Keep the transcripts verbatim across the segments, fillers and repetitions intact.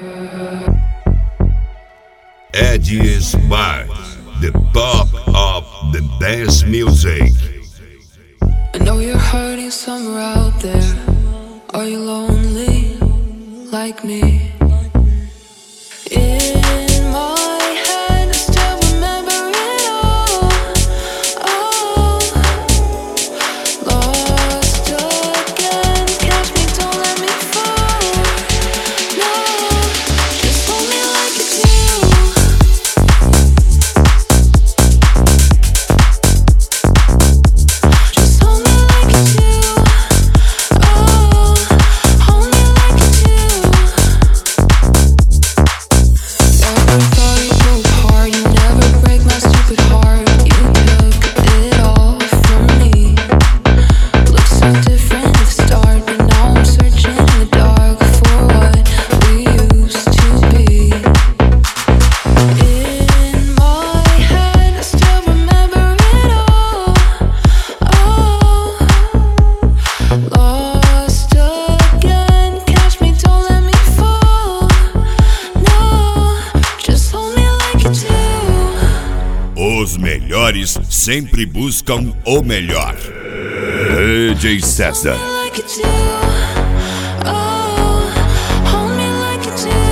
Eddie Smart, the pop of the dance music. I know you're hurting somewhere out there. Are you lonely like me? In my head, I still remember it all. Oh, lost again. Catch me, don't let me fall. No, just hold me like you do. Just hold me like you do. Oh, hold me like you do. Never thought you'd go hard. You never break my stupid heart. You took it all from me. Looked so different at the start, but now I'm searching in the dark for what we used to be. In my head, I still remember it all. Oh, lost again. Catch me, don't let me fall. No, just hold me like you do. Os melhores sempre buscam o melhor. D J César. Hold me like you do. Oh, hold me like you do.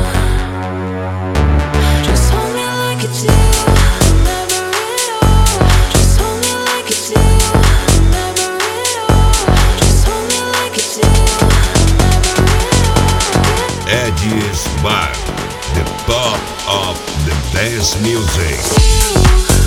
Just hold me like you do. Remember it all. Just hold me like you do. Remember it all. Just hold me like you do. Remember it all. Eddie Smart, the pop of the dance music. You.